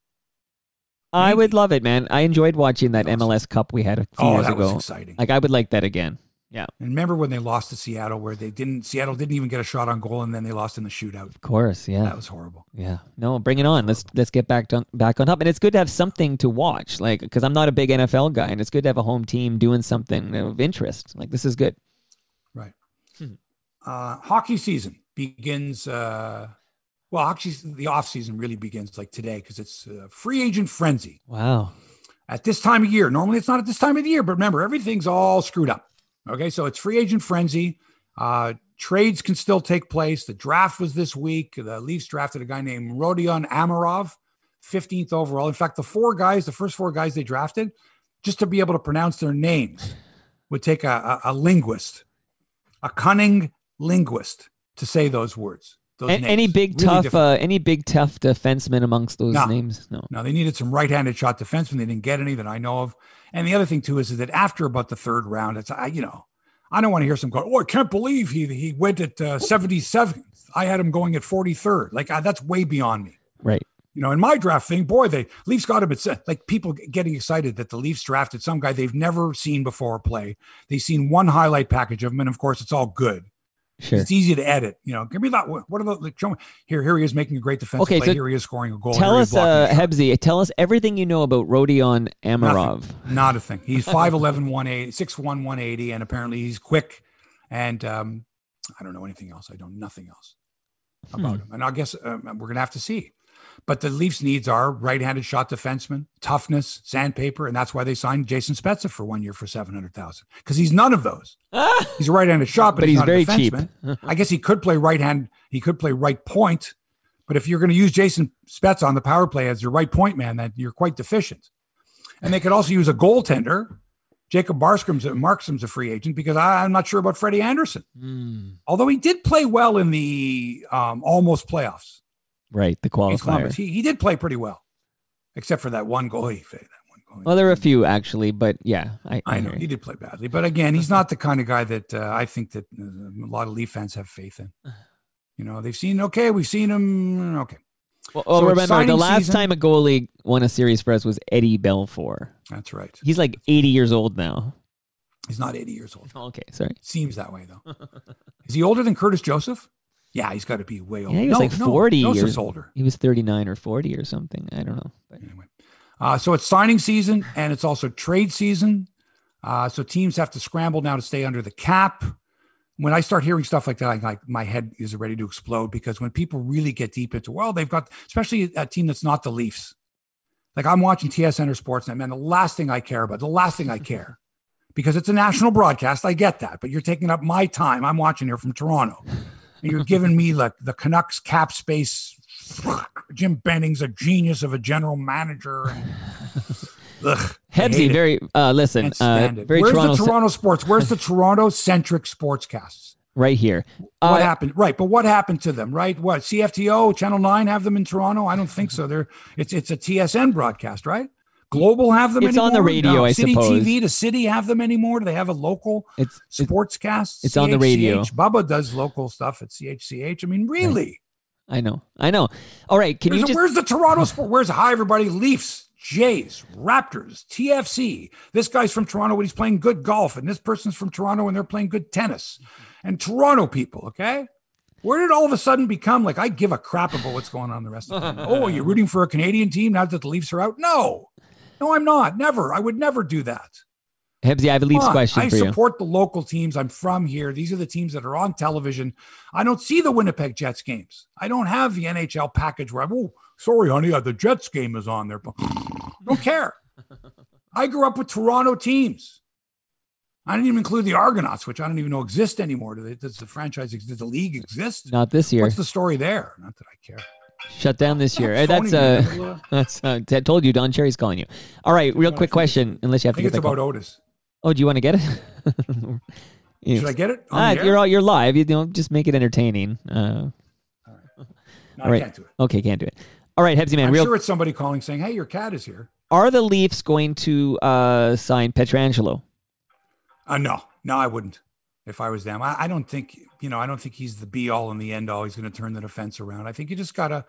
I would love it, man. I enjoyed watching that MLS Cup we had a few years ago. That was exciting. Like, I would like that again. Yeah. And remember when they lost to Seattle, where Seattle didn't even get a shot on goal, and then they lost in the shootout. Of course, yeah. That was horrible. Yeah. No, bring it on. Let's get back on top. And it's good to have something to watch, like, because I'm not a big NFL guy, and it's good to have a home team doing something of interest. Like, this is good. Right. Hockey season begins. The off season really begins like today because it's free agent frenzy. Wow. At this time of year, normally it's not at this time of the year, but remember, everything's all screwed up. Okay, so it's free agent frenzy. Trades can still take place. The draft was this week. The Leafs drafted a guy named Rodion Amirov, 15th overall. In fact, the first 4 guys they drafted, just to be able to pronounce their names, would take a linguist, a cunning linguist, to say those words. Any big tough defenseman amongst those names? No, they needed some right-handed shot defensemen. They didn't get any that I know of. And the other thing too is that after about the 3rd round, it's I don't want to hear some go, I can't believe he went at 77th. I had him going at 43rd. Like that's way beyond me. Right. In my draft thing, the Leafs got him at like people getting excited that the Leafs drafted some guy they've never seen before play. They've seen one highlight package of him, and of course, it's all good. Sure. It's easy to edit. Give me that. What are the show me. Here he is making a great defensive play. So here he is scoring a goal. Tell us, Hebsy, tell us everything you know about Rodion Amirov. Nothing. Not a thing. He's 5'11", 180, 6'1", 180, and apparently he's quick. And I don't know anything else. I know nothing else about him. And I guess we're going to have to see. But the Leafs' needs are right-handed shot defenseman, toughness, sandpaper, and that's why they signed Jason Spezza for 1 year for $700,000, because he's none of those. He's a right-handed shot, but he's not very a defenseman. Cheap. I guess he could play right hand. He could play right point, but if you're going to use Jason Spezza on the power play as your right point man, then you're quite deficient. And they could also use a goaltender. Jacob Markstrom's a free agent, because I'm not sure about Freddie Anderson, although he did play well in the almost playoffs. Right, the qualifier. He did play pretty well, except for that one goal. Well, there were a few actually, but yeah, I know he did play badly. But again, he's not the kind of guy that I think that a lot of Leaf fans have faith in. They've seen. Okay, we've seen him. Okay. Well, so remember, the last time a goalie won a series for us was Eddie Belfour. That's right. He's like 80 years old now. He's not 80 years old. Okay, sorry. Seems that way though. Is he older than Curtis Joseph? Yeah, he's got to be way older. Yeah, he was 40 years older. He was 39 or 40 or something. I don't know. But anyway, so it's signing season and it's also trade season. So teams have to scramble now to stay under the cap. When I start hearing stuff like that, like my head is ready to explode, because when people really get deep into, they've got, especially a team that's not the Leafs. Like I'm watching TSN or Sportsnet, man, the last thing I care, because it's a national broadcast. I get that, but you're taking up my time. I'm watching here from Toronto. And you're giving me like the Canucks cap space. Jim Benning's a genius of a general manager. Hebsy, listen. Very Where's Toronto the Toronto sports? Where's the Toronto-centric sportscasts? Right here. What happened? Right, but what happened to them? Right, what CFTO, Channel 9 have them in Toronto? I don't think so. It's a TSN broadcast, right? Global have them anymore? It's on the radio, no. I City suppose. TV, does City have them anymore? Do they have a local sportscast? It's on the radio. Bubba does local stuff at CHCH. I mean, really? I know. All right, where's the Toronto sport? Hi, everybody, Leafs, Jays, Raptors, TFC. This guy's from Toronto and he's playing good golf, and this person's from Toronto and they're playing good tennis. And Toronto people, okay? Where did all of a sudden become like, I give a crap about what's going on in the rest of the time? Oh, are you rooting for a Canadian team now that the Leafs are out? No, I'm not. Never. I would never do that. Hebsy, I have a Leafs question for you. I support the local teams. I'm from here. These are the teams that are on television. I don't see the Winnipeg Jets games. I don't have the NHL package where sorry, honey, the Jets game is on there. Don't care. I grew up with Toronto teams. I didn't even include the Argonauts, which I don't even know exist anymore. Does the franchise exist? Does the league exist? Not this year. What's the story there? Not that I care. Shut down this year. That's I told you Don Cherry's calling you. All right, real quick question, unless you have to get it's about Otis. Oh, do you want to get it? Should I get it? You're live. Just make it entertaining. All right. All right. I can't do it. Okay, can't do it. All right, Hebsy man. I'm sure it's somebody calling saying, "Hey, your cat is here." Are the Leafs going to sign Pietrangelo? No, I wouldn't. If I was them, I don't think he's the be all and the end all. He's going to turn the defense around. I think you gotta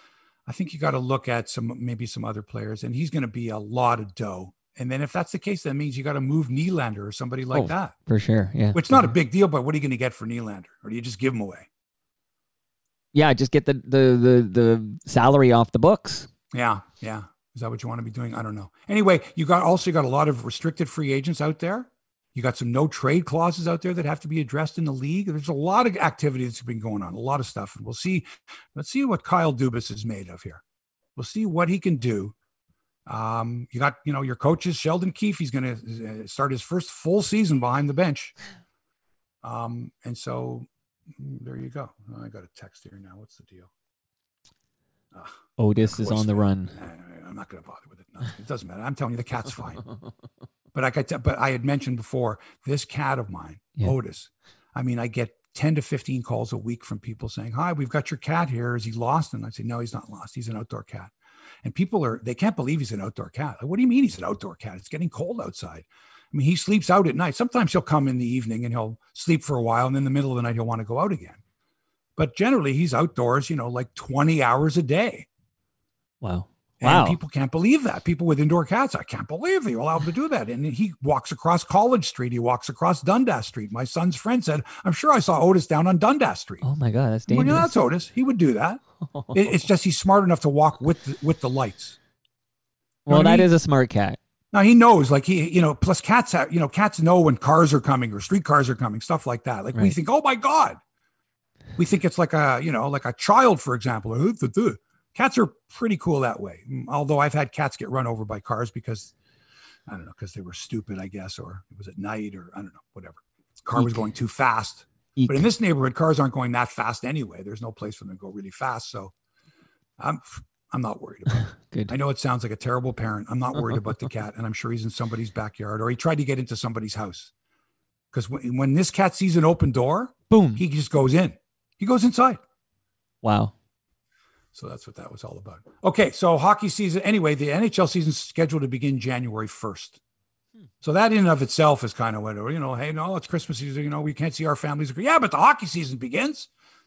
look at some other players, and he's going to be a lot of dough. And then if that's the case, that means you got to move Nylander or somebody like that. For sure, yeah. Which is not a big deal, but what are you going to get for Nylander? Or do you just give him away? Yeah, just get the salary off the books. Yeah. Is that what you want to be doing? I don't know. Anyway, you got a lot of restricted free agents out there. You got some no trade clauses out there that have to be addressed in the league. There's a lot of activity that's been going on, a lot of stuff. And we'll see. Let's see what Kyle Dubas is made of here. We'll see what he can do. You got, your coaches, Sheldon Keefe. He's going to start his first full season behind the bench. And so there you go. I got a text here now. What's the deal? Otis is on the run. I'm not going to bother with it. No, it doesn't matter. I'm telling you, the cat's fine. But I had mentioned before, this cat of mine, Otis. I mean, I get 10 to 15 calls a week from people saying, "Hi, we've got your cat here. Is he lost?" And I say, "No, he's not lost. He's an outdoor cat." And people they can't believe he's an outdoor cat. Like, what do you mean he's an outdoor cat? It's getting cold outside. I mean, he sleeps out at night. Sometimes he'll come in the evening and he'll sleep for a while. And then in the middle of the night, he'll want to go out again. But generally he's outdoors, like 20 hours a day. Wow. And people can't believe that. People with indoor cats, I can't believe you're allowed to do that. And he walks across College Street. He walks across Dundas Street. My son's friend said, I'm sure I saw Otis down on Dundas Street. Oh my God, that's dangerous. Well, that's Otis. He would do that. It's just he's smart enough to walk with the lights. Well, that is a smart cat. Now he knows, like plus cats have, cats know when cars are coming or streetcars are coming, stuff like that. Like we think, oh my God. We think it's like a child, for example. Cats are pretty cool that way. Although I've had cats get run over by cars because, I don't know, because they were stupid, I guess, or it was at night or I don't know, whatever. Car was going too fast. But in this neighborhood, cars aren't going that fast anyway. There's no place for them to go really fast. So I'm not worried about it. Good. I know it sounds like a terrible parent. I'm not worried about the cat. And I'm sure he's in somebody's backyard or he tried to get into somebody's house. Because when this cat sees an open door, boom, he just goes in. He goes inside. Wow. So that's what that was all about. Okay, so hockey season. Anyway, the NHL season is scheduled to begin January 1st. So that in and of itself is kind of whatever, hey, no, it's Christmas season. We can't see our families. Yeah, but the hockey season begins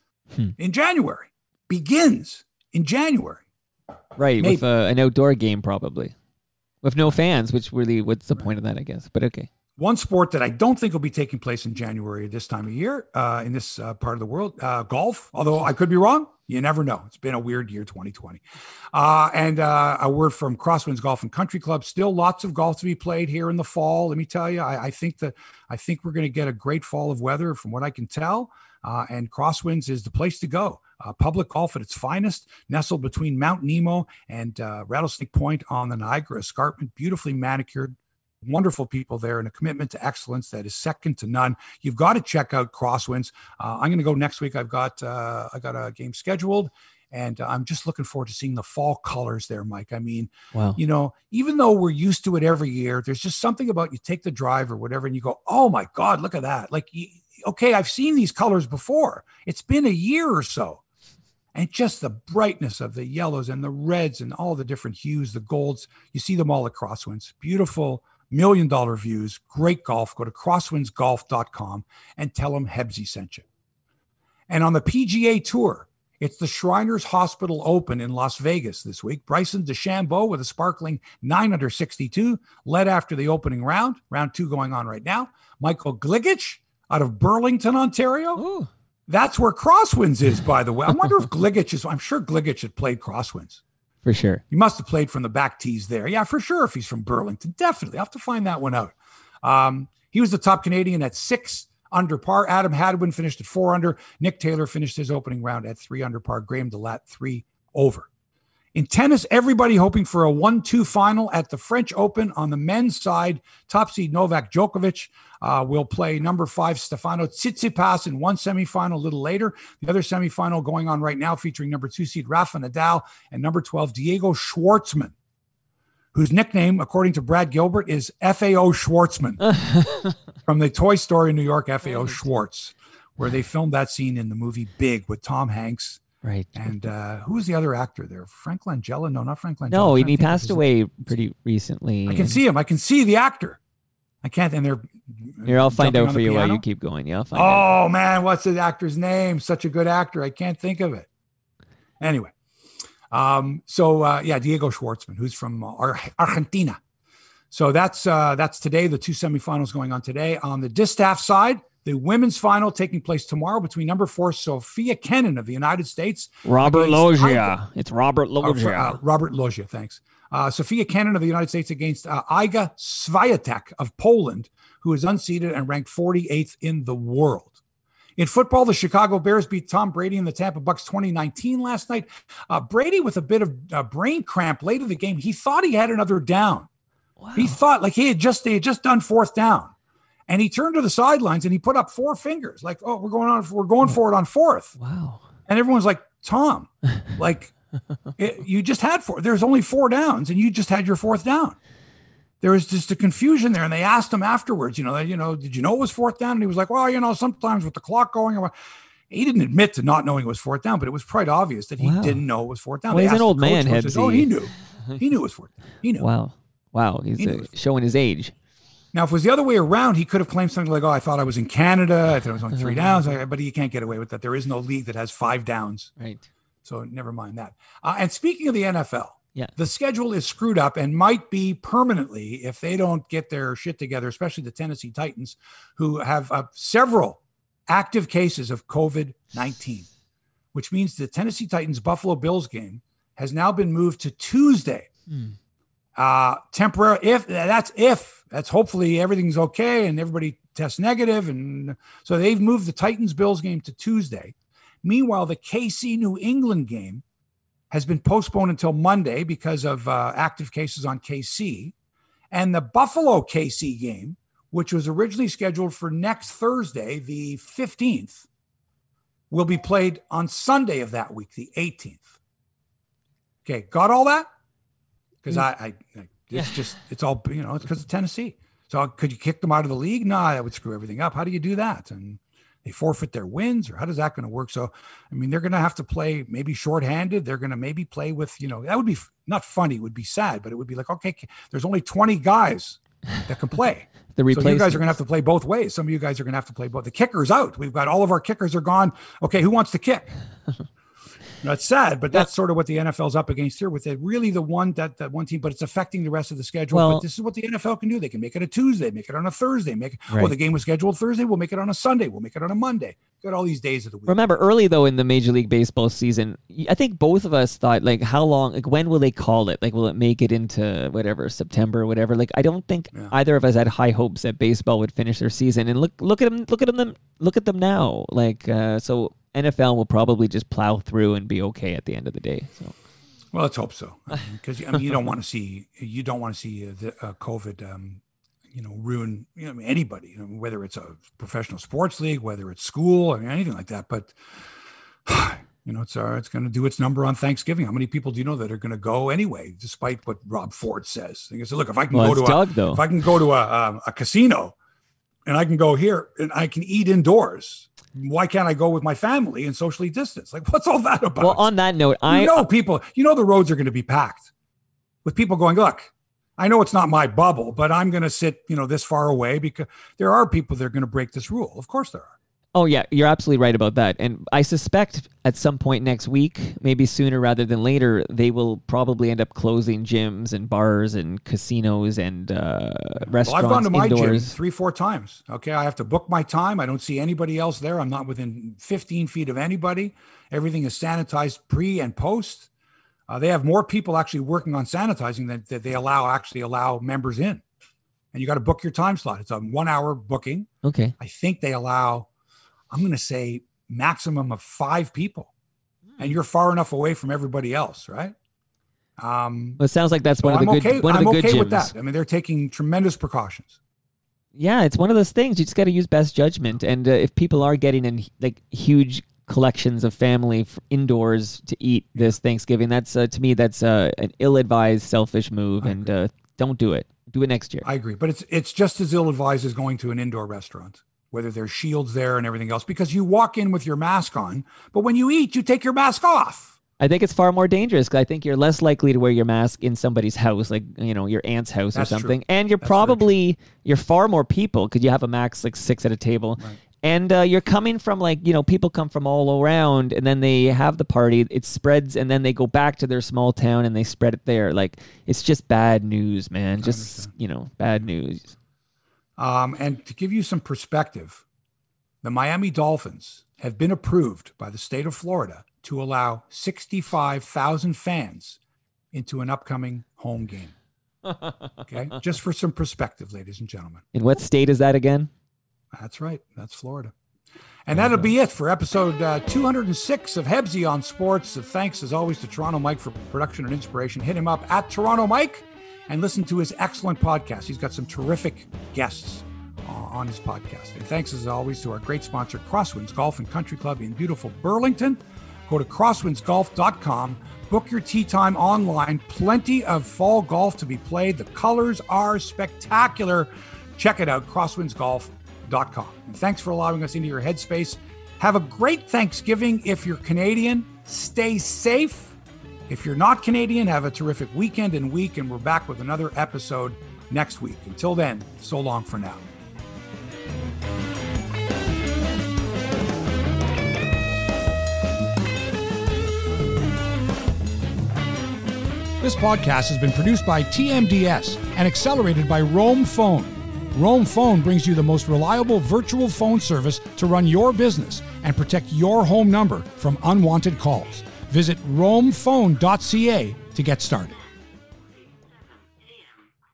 in January. Begins in January. Right, maybe. With an outdoor game probably. With no fans, which really, what's the point of that, I guess? But okay. One sport that I don't think will be taking place in January this time of year in this part of the world, golf, although I could be wrong. You never know. It's been a weird year, 2020. And a word from Crosswinds Golf and Country Club. Still lots of golf to be played here in the fall. Let me tell you, I think we're going to get a great fall of weather from what I can tell. And Crosswinds is the place to go. Public golf at its finest, nestled between Mount Nemo and Rattlesnake Point on the Niagara Escarpment, beautifully manicured. Wonderful people there and a commitment to excellence that is second to none. You've got to check out Crosswinds. I'm going to go next week. I got a game scheduled, and I'm just looking forward to seeing the fall colors there, Mike. I mean, wow. Even though we're used to it every year, there's just something about you take the drive or whatever, and you go, oh my God, look at that. Like, okay, I've seen these colors before. It's been a year or so. And just the brightness of the yellows and the reds and all the different hues, the golds, you see them all at Crosswinds. Beautiful. $1 million views, great golf. Go to crosswindsgolf.com and tell them Hebsy sent you. And on the PGA Tour, it's the Shriners Hospital Open in Las Vegas this week. Bryson DeChambeau with a sparkling 9 under 62, led after the opening round. Round 2 going on right now. Michael Gligic out of Burlington, Ontario. Ooh. That's where Crosswinds is, by the way. I wonder if I'm sure Gligic had played Crosswinds. For sure. He must have played from the back tees there. Yeah, for sure. If he's from Burlington, definitely. I'll have to find that one out. He was the top Canadian at 6 under par. Adam Hadwin finished at 4 under. Nick Taylor finished his opening round at 3 under par. Graham DeLatte 3 over. In tennis, everybody hoping for a 1-2 final at the French Open. On the men's side, top seed Novak Djokovic will play number 5 Stefano Tsitsipas in one semifinal a little later. The other semifinal going on right now featuring number 2 seed Rafa Nadal and number 12 Diego Schwartzman, whose nickname, according to Brad Gilbert, is FAO Schwartzman from the Toy Story in New York, FAO Schwartz, where they filmed that scene in the movie Big with Tom Hanks. Right. And who was the other actor there? Frank Langella? No, not Frank Langella. No, he passed away pretty recently. I can see him. I can see the actor. I can't. And they're. Here, I'll find out for you while you keep going. Yeah, I'll find out. Oh, man. What's the actor's name? Such a good actor. I can't think of it. Anyway. Diego Schwartzman, who's from Argentina. So that's today. The 2 semifinals going on today. On the distaff side, the women's final taking place tomorrow between number 4 Sophia Kenin of the United States. Robert Loggia. It's Robert Loggia. Robert Loggia, thanks. Sophia Kenin of the United States against Iga Swiatek of Poland, who is unseeded and ranked 48th in the world. In football, the Chicago Bears beat Tom Brady and the Tampa Bucks 2019 last night. Brady with a bit of brain cramp late in the game. He thought he had another down. Wow. He thought like they had just done 4th down. And he turned to the sidelines and he put up 4 fingers like, oh, we're going for it on 4th. Wow. And everyone's like, Tom, like you just had 4. There's only 4 downs and you just had your 4th down. There was just a confusion there. And they asked him afterwards, did you know it was 4th down? And he was like, well, sometimes with the clock going, he didn't admit to not knowing it was 4th down, but it was quite obvious that he didn't know it was 4th down. Well, he's an old man, Hebsy. Oh, he knew. He knew it was 4th down. He knew. Wow. He's showing his age. Now, if it was the other way around, he could have claimed something like, oh, I thought I was in Canada. I thought it was only 3 downs. But he can't get away with that. There is no league that has 5 downs. Right. So never mind that. And speaking of the NFL, Yeah. The schedule is screwed up and might be permanently if they don't get their shit together, especially the Tennessee Titans, who have several active cases of COVID-19, which means the Tennessee Titans Buffalo Bills game has now been moved to Tuesday. Temporary. That's hopefully everything's okay and everybody tests negative. And so they've moved the Titans Bills game to Tuesday. Meanwhile, the KC New England game has been postponed until Monday because of active cases on KC. And the Buffalo KC game, which was originally scheduled for next Thursday, the 15th, will be played on Sunday of that week, the 18th. Okay, got all that? Because it's all, it's because of Tennessee. So could you kick them out of the league? No, that would screw everything up. How do you do that? And they forfeit their wins, or how does that going to work? So, I mean, they're going to have to play maybe shorthanded. They're going to maybe play with, that would be not funny. It would be sad, but it would be like, okay, there's only 20 guys that can play. So you guys are going to have to play both ways. Some of you guys are going to have to play both. The kicker's out. We've got all of our kickers are gone. Okay, who wants to kick? It's sad, but that's sort of what the NFL's up against here with it. Really the one one team, but it's affecting the rest of the schedule. But this is what the NFL can do. They can make it a Tuesday, make it on a Thursday, the game was scheduled Thursday, we'll make it on a Sunday, we'll make it on a Monday. Got all these days of the week. Remember, early though in the Major League Baseball season, I think both of us thought, like, how long, like, when will they call it? Like, will it make it into whatever, September or whatever? Like, I don't think either of us had high hopes that baseball would finish their season. And look at them now. Like, so NFL will probably just plow through and be okay at the end of the day. So, well, let's hope so, because you don't want to see the COVID, ruin anybody. Whether it's a professional sports league, whether it's school, anything like that. But it's going to do its number on Thanksgiving. How many people do you know that are going to go anyway, despite what Rob Ford says? He said, look, if I can go to a casino, and I can go here and I can eat indoors, why can't I go with my family and socially distance? Like, what's all that about? Well, on that note, people, the roads are going to be packed with people going, look, I know it's not my bubble, but I'm going to sit, this far away, because there are people that are going to break this rule. Of course there are. Oh, yeah, you're absolutely right about that. And I suspect at some point next week, maybe sooner rather than later, they will probably end up closing gyms and bars and casinos and restaurants. Well, I've gone to my indoors. gym 3-4 times. Okay, I have to book my time. I don't see anybody else there. I'm not within 15 feet of anybody. Everything is sanitized pre and post. They have more people actually working on sanitizing than they allow members in. And you got to book your time slot. It's a 1 hour booking. Okay. I think they allow, I'm going to say, maximum of 5 people, and you're far enough away from everybody else, right? Well, it sounds like that's one of the good gyms. I'm okay with that. I mean, they're taking tremendous precautions. Yeah, it's one of those things. You just got to use best judgment. And if people are getting in like huge collections of family indoors to eat this Thanksgiving, that's to me, that's an ill-advised, selfish move. And don't do it. Do it next year. I agree, but it's just as ill-advised as going to an indoor restaurant, whether there's shields there and everything else, because you walk in with your mask on, but when you eat, you take your mask off. I think it's far more dangerous, because I think you're less likely to wear your mask in somebody's house, like, your aunt's house or something. True. And you're far more people, because you have a max like 6 at a table. Right. And you're coming from people come from all around, and then they have the party, it spreads, and then they go back to their small town and they spread it there. Like, it's just bad news, man. Bad news. And to give you some perspective, the Miami Dolphins have been approved by the state of Florida to allow 65,000 fans into an upcoming home game. Okay, just for some perspective, ladies and gentlemen. In what state is that again? That's right. That's Florida. And that'll be it for episode 206 of Hebsy on Sports. Thanks, as always, to Toronto Mike for production and inspiration. Hit him up at Toronto Mike and listen to his excellent podcast. He's got some terrific guests on his podcast. And thanks, as always, to our great sponsor, Crosswinds Golf and Country Club in beautiful Burlington. Go to crosswindsgolf.com. Book your tee time online. Plenty of fall golf to be played. The colors are spectacular. Check it out, crosswindsgolf.com. And thanks for allowing us into your headspace. Have a great Thanksgiving. If you're Canadian, stay safe. If you're not Canadian, have a terrific weekend and week, and we're back with another episode next week. Until then, so long for now. This podcast has been produced by TMDS and accelerated by Roam Phone. Roam Phone brings you the most reliable virtual phone service to run your business and protect your home number from unwanted calls. Visit roamphone.ca to get started.